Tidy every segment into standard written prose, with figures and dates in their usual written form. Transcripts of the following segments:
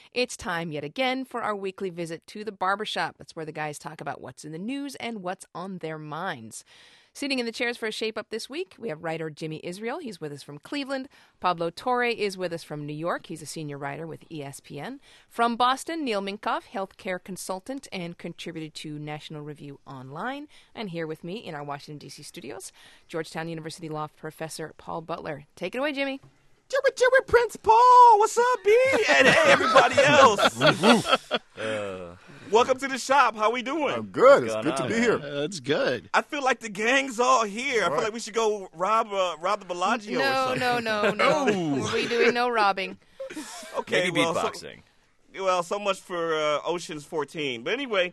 It's time yet again for our weekly visit to the barbershop. That's where the guys talk about what's in the news and what's on their minds. Sitting in the chairs for a shape-up this week, we have writer Jimmy Israel. He's with us from Cleveland. Pablo Torre is with us from New York. He's a senior writer with ESPN. From Boston, Neil Minkoff, healthcare consultant and contributed to National Review Online. And here with me in our Washington, D.C. studios, Georgetown University Law professor Paul Butler. Take it away, Jimmy. Jimmy Prince Paul, what's up, B? And hey, everybody else. Welcome to the shop. How we doing? I'm good. It's good to be here. That's good. I feel like the gang's all here. I feel like we should go rob the Bellagio or something. No. We're doing no robbing. Okay, maybe beatboxing. So much for Ocean's 14. But anyway,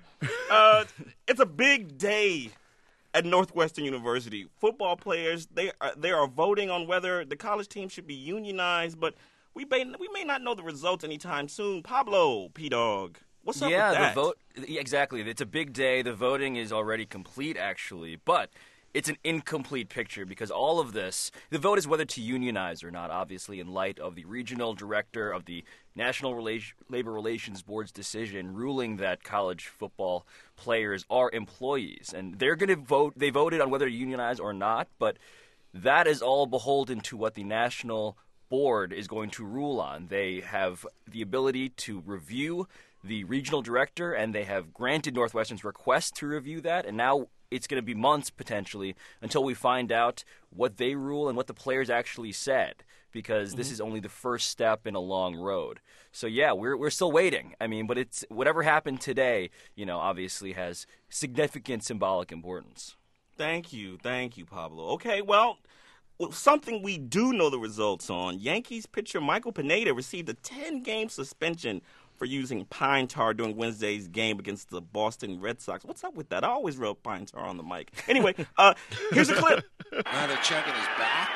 it's a big day at Northwestern University. Football players, they are voting on whether the college team should be unionized, but we may not know the results anytime soon. Pablo, P-Dog, what's up with that? Exactly. It's a big day. The voting is already complete, actually, but it's an incomplete picture because all of this, the vote is whether to unionize or not, obviously, in light of the regional director of the National Labor Relations Board's decision ruling that college football players are employees. And they're going to vote. They voted on whether to unionize or not, but that is all beholden to what the National Board is going to rule on. They have the ability to review the regional director, and they have granted Northwestern's request to review that, and now it's going to be months, potentially, until we find out what they rule and what the players actually said, because this is only the first step in a long road. So, yeah, we're still waiting. I mean, but it's whatever happened today, obviously has significant symbolic importance. Thank you, Pablo. Okay, well, something we do know the results on. Yankees pitcher Michael Pineda received a 10-game suspension for using pine tar during Wednesday's game against the Boston Red Sox. What's up with that? I always rub pine tar on the mic. Anyway, here's a clip. Now they're checking his back,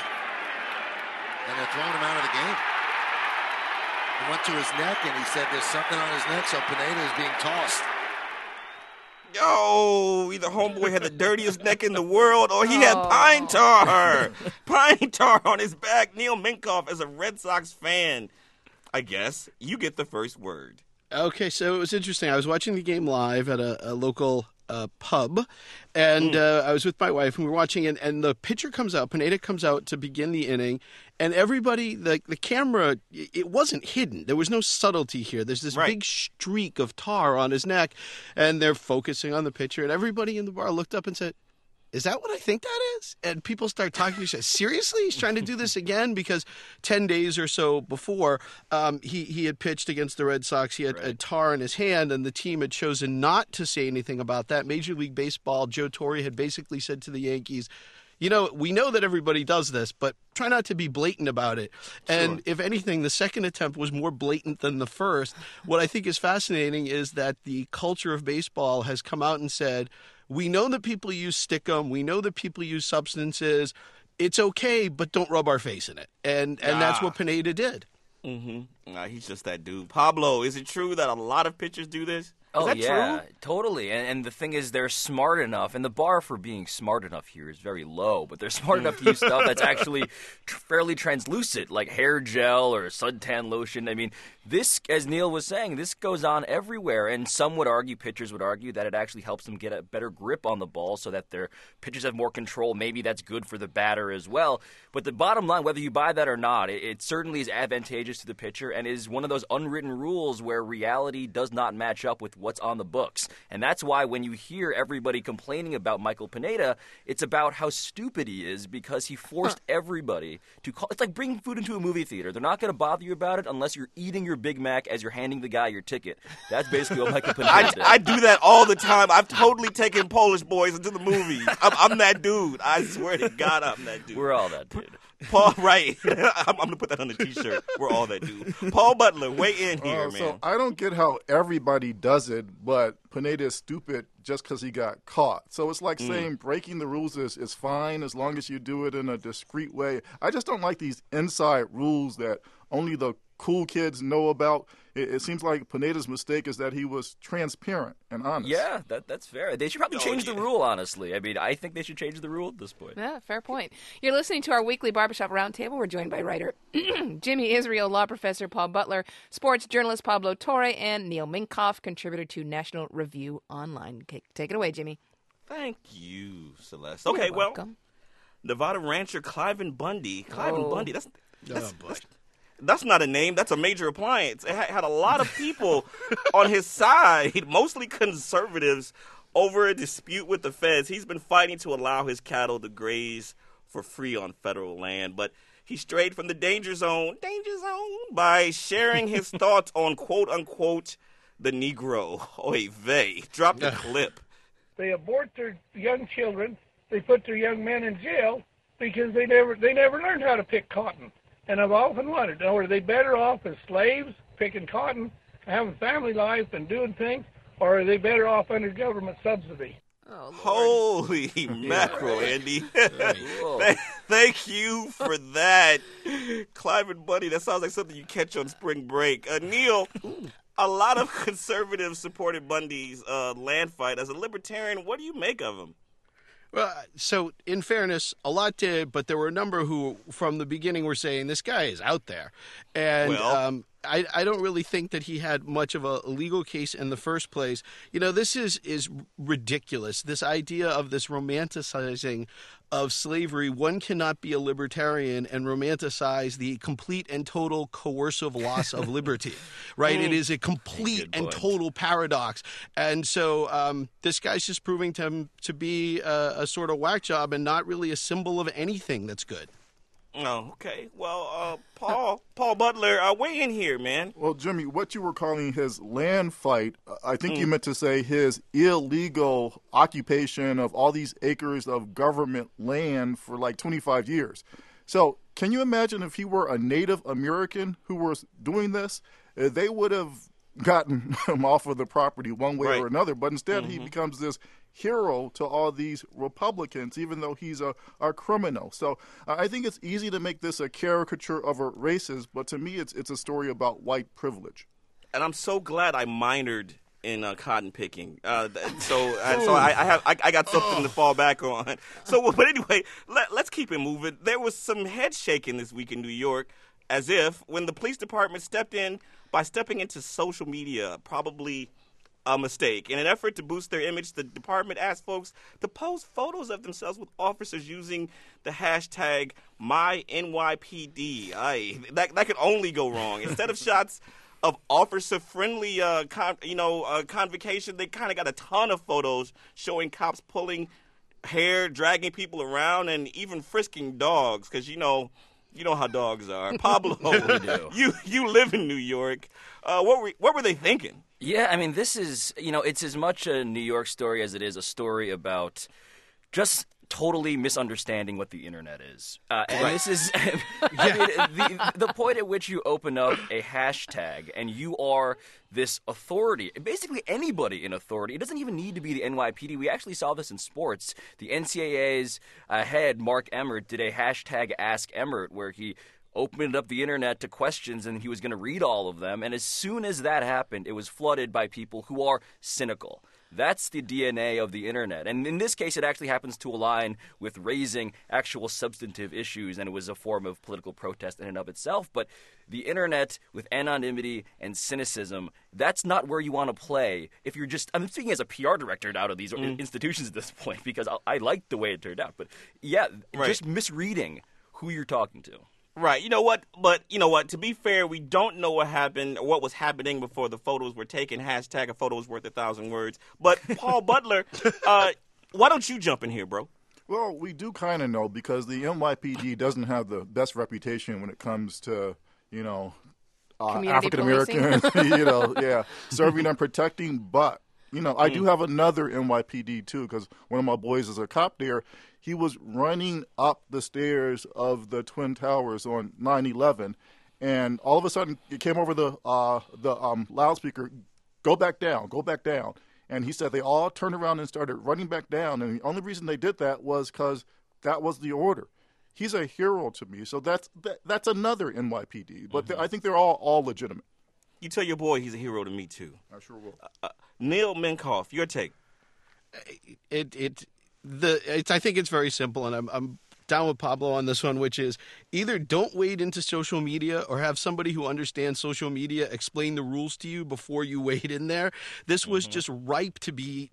and they're throwing him out of the game. He went to his neck, and he said there's something on his neck, so Pineda is being tossed. Yo, either homeboy had the dirtiest neck in the world, or he had pine tar. Pine tar on his back. Neil Minkoff, as a Red Sox fan, I guess you get the first word. Okay, so it was interesting. I was watching the game live at a local pub, and I was with my wife, and we were watching it, and the pitcher comes out, Pineda comes out to begin the inning, and everybody, the camera, it wasn't hidden. There was no subtlety here. There's this big streak of tar on his neck, and they're focusing on the pitcher, and everybody in the bar looked up and said, "Is that what I think that is?" And people start talking to each other. Seriously? He's trying to do this again? Because 10 days or so before, he had pitched against the Red Sox. He had a tar in his hand, and the team had chosen not to say anything about that. Major League Baseball, Joe Torre had basically said to the Yankees, we know that everybody does this, but try not to be blatant about it. And if anything, the second attempt was more blatant than the first. What I think is fascinating is that the culture of baseball has come out and said, we know that people use stickum. We know that people use substances. It's okay, but don't rub our face in it. And that's what Pineda did. He's just that dude. Pablo, is it true that a lot of pitchers do this? Is that true? Totally. And the thing is, they're smart enough, and the bar for being smart enough here is very low, but they're smart enough to use stuff that's actually fairly translucent, like hair gel or suntan lotion. I mean, this, as Neil was saying, this goes on everywhere, and some would argue, pitchers would argue, that it actually helps them get a better grip on the ball so that their pitchers have more control. Maybe that's good for the batter as well. But the bottom line, whether you buy that or not, it certainly is advantageous to the pitcher and is one of those unwritten rules where reality does not match up with what's on the books. And that's why when you hear everybody complaining about Michael Pineda, it's about how stupid he is because he forced everybody to call. It's like bringing food into a movie theater. They're not going to bother you about it unless you're eating your Big Mac as you're handing the guy your ticket. That's basically what Michael Pineda did. I do that all the time. I've totally taken Polish boys into the movie. I'm that dude. I swear to God, I'm that dude. We're all that dude. Paul, right. I'm going to put that on a T-shirt. We're all that dude. Paul Butler, weigh in here, man. So I don't get how everybody does it, but Pineda is stupid just because he got caught. So it's like saying breaking the rules is fine as long as you do it in a discreet way. I just don't like these inside rules that only the cool kids know about. it seems like Pineda's mistake is that he was transparent and honest. Yeah, that's fair. They should probably change the rule, honestly. I mean, I think they should change the rule at this point. Yeah, fair point. You're listening to our weekly Barbershop Roundtable. We're joined by writer Jimmy Israel, law professor Paul Butler, sports journalist Pablo Torre, and Neil Minkoff, contributor to National Review Online. Take it away, Jimmy. Thank you, Celeste. Okay, You're welcome. Nevada rancher Cliven Bundy. Cliven Bundy, boy. that's not a name. That's a major appliance. It had a lot of people on his side, mostly conservatives, over a dispute with the feds. He's been fighting to allow his cattle to graze for free on federal land, but he strayed from the danger zone, by sharing his thoughts on, quote-unquote, the Negro. Oy vey. Drop the clip. They abort their young children. They put their young men in jail because they never learned how to pick cotton. And I've often wondered, are they better off as slaves picking cotton, having family life and doing things, or are they better off under government subsidy? Oh, Holy mackerel, Andy. Thank you for that. Cliven Bundy, that sounds like something you catch on spring break. Neil, a lot of conservatives supported Bundy's land fight. As a libertarian, what do you make of him? Well, so in fairness, a lot did, but there were a number who, from the beginning, were saying this guy is out there, and I don't really think that he had much of a legal case in the first place. You know, this is ridiculous. This idea of this romanticizing of slavery. One cannot be a libertarian and romanticize the complete and total coercive loss of liberty, right? It is a complete and total paradox. And so this guy's just proving to be a sort of whack job and not really a symbol of anything that's good. Oh, okay. Well, Paul Butler, weigh in here, man. Well, Jimmy, what you were calling his land fight, I think you meant to say his illegal occupation of all these acres of government land for like 25 years. So can you imagine if he were a Native American who was doing this? They would have gotten him off of the property one way or another. But instead, he becomes this hero to all these Republicans, even though he's a criminal. So I think it's easy to make this a caricature of a racist, but to me, it's a story about white privilege. And I'm so glad I minored in cotton picking. So I got something to fall back on. So, but anyway, let's keep it moving. There was some head shaking this week in New York, as if when the police department stepped in by stepping into social media, probably a mistake. In an effort to boost their image, the department asked folks to post photos of themselves with officers using the hashtag MyNYPD. That could only go wrong. Instead of shots of officer-friendly convocation, they kind of got a ton of photos showing cops pulling hair, dragging people around, and even frisking dogs, because you know how dogs are. Pablo, you live in New York. What were they thinking? Yeah, I mean, this is, it's as much a New York story as it is a story about just totally misunderstanding what the internet is. This is, the point at which you open up a hashtag and you are this authority, basically anybody in authority. It doesn't even need to be the NYPD. We actually saw this in sports. The NCAA's head, Mark Emmert, did a hashtag Ask Emmert where he opened up the internet to questions and he was going to read all of them. And as soon as that happened, it was flooded by people who are cynical. That's the DNA of the internet. And in this case, it actually happens to align with raising actual substantive issues, and it was a form of political protest in and of itself. But the internet with anonymity and cynicism, that's not where you want to play. If you're just, I'm speaking as a PR director out of these institutions at this point because I like the way it turned out. But yeah, just misreading who you're talking to. Right. You know what? But you know what? To be fair, we don't know what happened or what was happening before the photos were taken. Hashtag a photo's worth 1,000 words. But Paul Butler, why don't you jump in here, bro? Well, we do kind of know because the NYPD doesn't have the best reputation when it comes to, African American, serving and protecting. But, I do have another NYPD too because one of my boys is a cop there. He was running up the stairs of the Twin Towers on 9/11, and all of a sudden it came over the loudspeaker, go back down. And he said they all turned around and started running back down, and the only reason they did that was because that was the order. He's a hero to me, so that's another NYPD, but I think they're all legitimate. You tell your boy he's a hero to me, too. I sure will. Neil Minkoff, your take. I think it's very simple, and I'm down with Pablo on this one, which is either don't wade into social media or have somebody who understands social media explain the rules to you before you wade in there. This was just ripe to be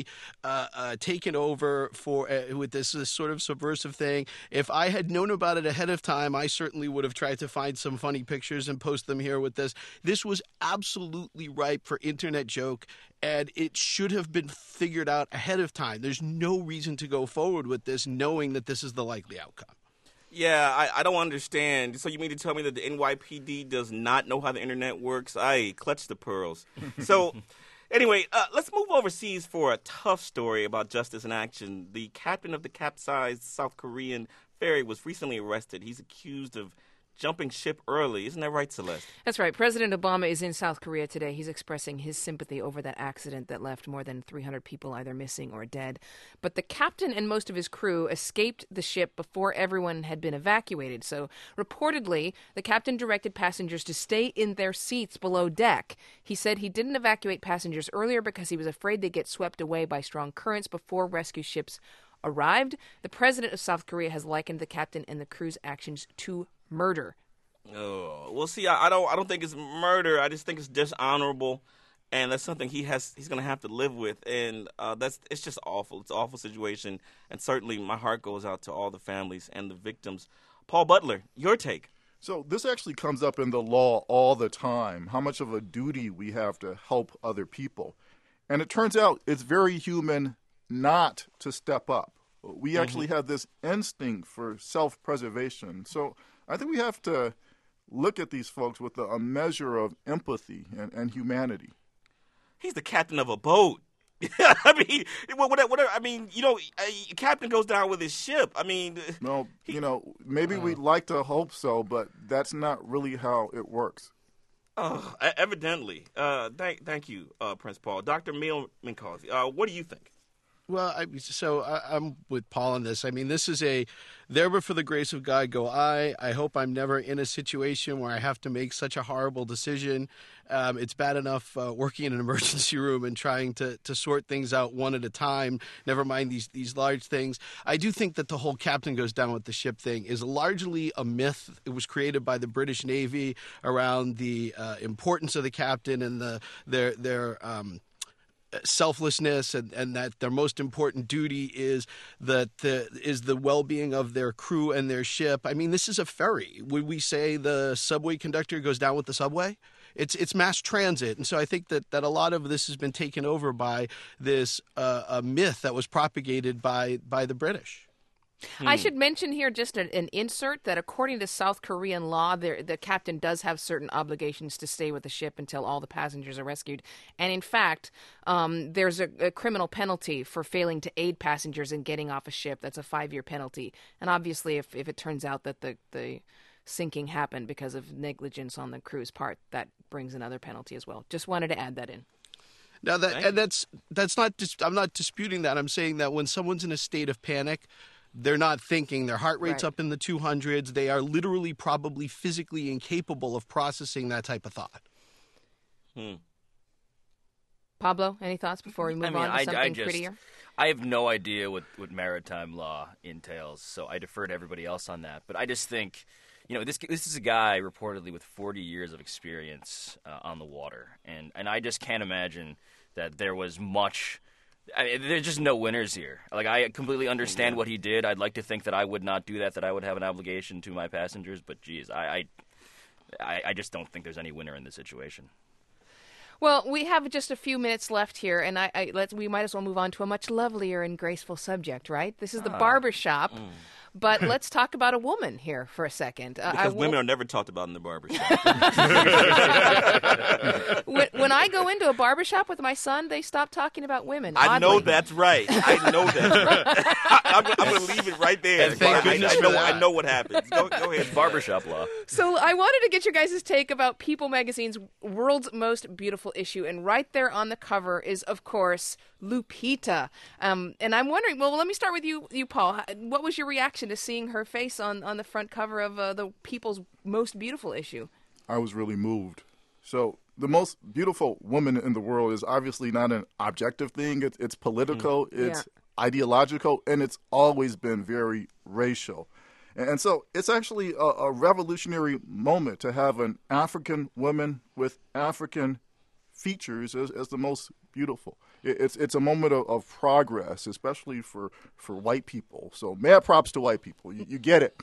taken over for with this sort of subversive thing. If I had known about it ahead of time, I certainly would have tried to find some funny pictures and post them here with this. This was absolutely ripe for internet joke, and it should have been figured out ahead of time. There's no reason to go forward with this knowing that this is the likely outcome. Yeah, I don't understand. So you mean to tell me that the NYPD does not know how the internet works? I clutch the pearls. So anyway, let's move overseas for a tough story about justice in action. The captain of the capsized South Korean ferry was recently arrested. He's accused of jumping ship early. Isn't that right, Celeste? That's right. President Obama is in South Korea today. He's expressing his sympathy over that accident that left more than 300 people either missing or dead. But the captain and most of his crew escaped the ship before everyone had been evacuated. So reportedly, the captain directed passengers to stay in their seats below deck. He said he didn't evacuate passengers earlier because he was afraid they'd get swept away by strong currents before rescue ships arrived. The president of South Korea has likened the captain and the crew's actions to murder. Oh, well, see, I don't think it's murder. I just think it's dishonorable, and that's something he's going to have to live with, and it's just awful. It's an awful situation, and certainly my heart goes out to all the families and the victims. Paul Butler, your take. So this actually comes up in the law all the time, how much of a duty we have to help other people. And it turns out it's very human not to step up. We actually have this instinct for self-preservation. So I think we have to look at these folks with a measure of empathy and humanity. He's the captain of a boat. I mean, whatever. I mean, a captain goes down with his ship. I mean, no, maybe we'd like to hope so, but that's not really how it works. Evidently. Thank you, Prince Paul. Dr. Neil Minkoff, what do you think? Well, I'm with Paul on this. I mean, this is there but for the grace of God go I. I hope I'm never in a situation where I have to make such a horrible decision. It's bad enough working in an emergency room and trying to sort things out one at a time, never mind these large things. I do think that the whole captain goes down with the ship thing is largely a myth. It was created by the British Navy around the importance of the captain and their selflessness and that their most important duty is the well-being of their crew and their ship. I mean, this is a ferry. Would we say the subway conductor goes down with the subway? It's mass transit, and so I think that a lot of this has been taken over by this a myth that was propagated by the British. I should mention here just an insert that according to South Korean law, the captain does have certain obligations to stay with the ship until all the passengers are rescued. And in fact, there's a criminal penalty for failing to aid passengers in getting off a ship. That's a 5-year penalty. And obviously, if it turns out that the sinking happened because of negligence on the crew's part, that brings another penalty as well. Just wanted to add that in. Now, that's not. I'm not disputing that. I'm saying that when someone's in a state of panic, they're not thinking. Their heart rate's up in the 200s. They are literally probably physically incapable of processing that type of thought. Pablo, any thoughts before we move on to something prettier? I have no idea what maritime law entails, so I defer to everybody else on that. But I just think, this is a guy reportedly with 40 years of experience on the water, and I just can't imagine that there was much. There's just no winners here. Like, I completely understand what he did. I'd like to think that I would not do that I would have an obligation to my passengers. But, geez, I just don't think there's any winner in this situation. Well, we have just a few minutes left here, and we might as well move on to a much lovelier and graceful subject, right? This is the barbershop. But let's talk about a woman here for a second. Because women are never talked about in the barbershop. When I go into a barbershop with my son, they stop talking about women. I know that's right. I'm going to leave it right there. I know what happens. Go ahead. Barbershop law. So I wanted to get your guys' take about People Magazine's World's Most Beautiful Issue. And right there on the cover is, of course, Lupita. And I'm wondering, well, let me start with you, Paul. What was your reaction to seeing her face on the front cover of the People's Most Beautiful issue? I was really moved. So the most beautiful woman in the world is obviously not an objective thing. It's political, it's ideological, and it's always been very racial. And so it's actually a revolutionary moment to have an African woman with African features as the most beautiful. It's a moment of progress, especially for white people. So mad props to white people. You get it.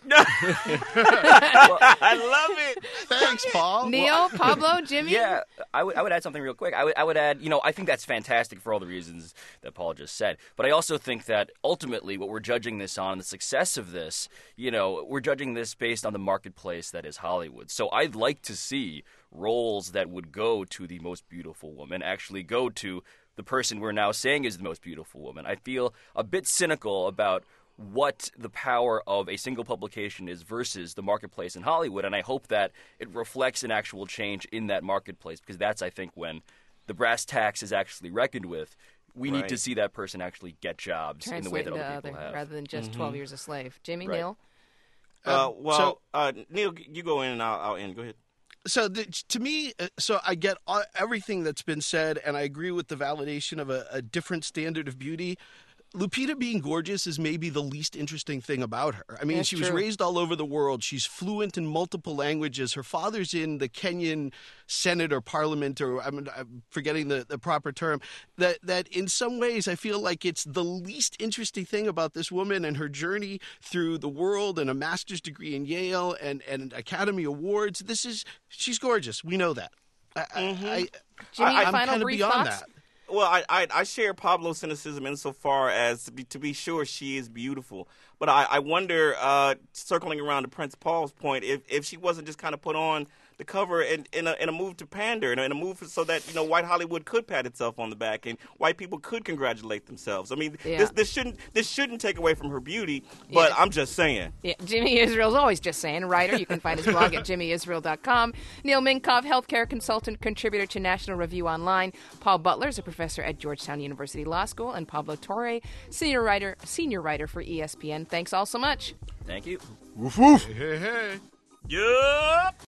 I love it. Thanks, Paul. Neil, Pablo, Jimmy? Yeah, I would add something real quick. I would add, I think that's fantastic for all the reasons that Paul just said. But I also think that ultimately what we're judging this on, the success of this, we're judging this based on the marketplace that is Hollywood. So I'd like to see roles that would go to the most beautiful woman actually go to the person we're now saying is the most beautiful woman. I feel a bit cynical about what the power of a single publication is versus the marketplace in Hollywood, and I hope that it reflects an actual change in that marketplace, because that's, I think, when the brass tacks is actually reckoned with. We need to see that person actually get jobs in the way that other people have. Rather than just 12 years a slave. Jimmy, Neil? Neil, you go in and I'll end. Go ahead. So to me, I get everything that's been said, and I agree with the validation of a different standard of beauty. Lupita being gorgeous is maybe the least interesting thing about her. I mean, That's she was true. raised all over the world. She's fluent in multiple languages. Her father's in the Kenyan Senate or Parliament, or I'm forgetting the proper term. That in some ways I feel like it's the least interesting thing about this woman and her journey through the world, and a master's degree in Yale and Academy Awards. She's gorgeous. We know that. Jimmy, I'm final kind of brief beyond thoughts? that. Well, I share Pablo's cynicism insofar as to be sure she is beautiful. But I wonder, circling around to Prince Paul's point, if she wasn't just kind of put on the cover in a move to pander, in a move so that white Hollywood could pat itself on the back and white people could congratulate themselves. I mean, this shouldn't take away from her beauty. But I'm just saying. Yeah, Jimmy Israel's always just saying. Writer, you can find his blog at jimmyisrael.com. Neil Minkoff, healthcare consultant, contributor to National Review Online. Paul Butler is a professor at Georgetown University Law School, and Pablo Torre, senior writer for ESPN. Thanks all so much. Thank you. Woof woof. Hey. Yup.